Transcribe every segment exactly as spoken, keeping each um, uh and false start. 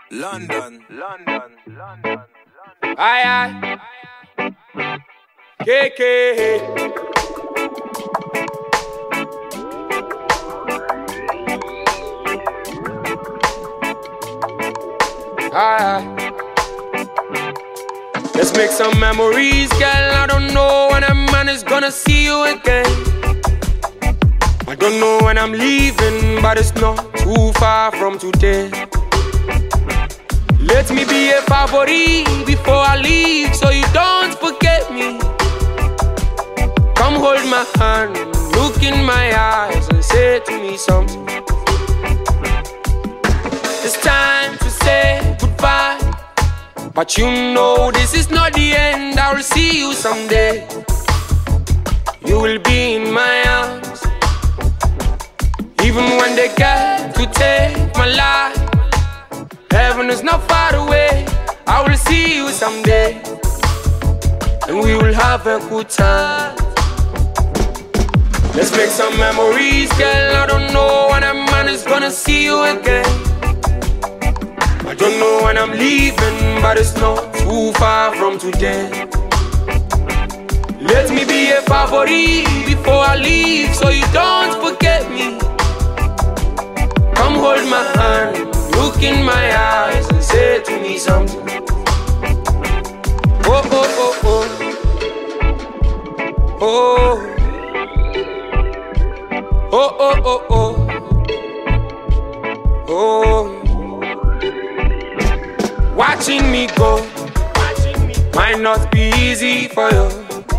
London, London, London, London. Aye, aye. K K. Aye. Let's make some memories, girl. I don't know when a man is gonna see you again. I don't know when I'm leaving, but it's not too far from today. Let me be a favorite before I leave, so you don't forget me. Come hold my hand, look in my eyes and say to me something. It's time to say goodbye, but you know this is not the end. I will see you someday. You will be in my arms, even when they get to take my life. Heaven is not far away. I will see you someday, and we will have a good time. Let's make some memories, girl. I don't know when a man is gonna see you again. I don't know when I'm leaving, but it's not too far from today. Let me be a favorite before I leave, so you don't forget me. Come hold my hand, look in my eyes and say to me something. Oh, oh, oh, oh. Oh. Oh, oh, oh, oh. Oh. Watching me go might not be easy for you,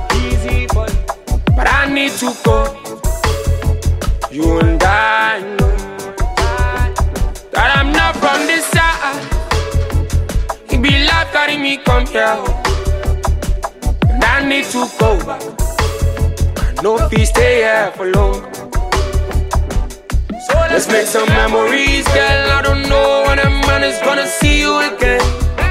but I need to go. You and I know that I'm not from this side. It be like carrying me come here, and I need to go back. I know if we stay here for long. So let's make some memories, girl. I don't know when a man is gonna see you again.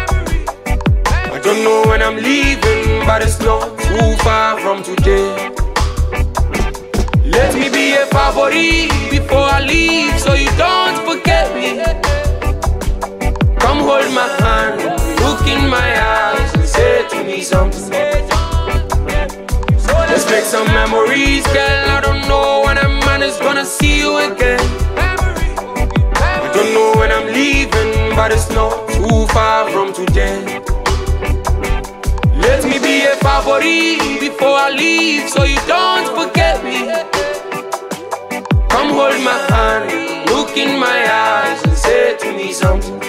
I don't know when I'm leaving, but it's not too far from today. Let me be a favorite before I leave, so you don't forget me. Come hold my hand, look in my eyes and say to me something. Let's make some memories, girl. I don't know when a man is gonna see you again. I don't know when I'm leaving, but it's not too far from today. Let me be a favorite before I leave, so you don't forget me. Come hold my hand, look in my eyes and say to me something.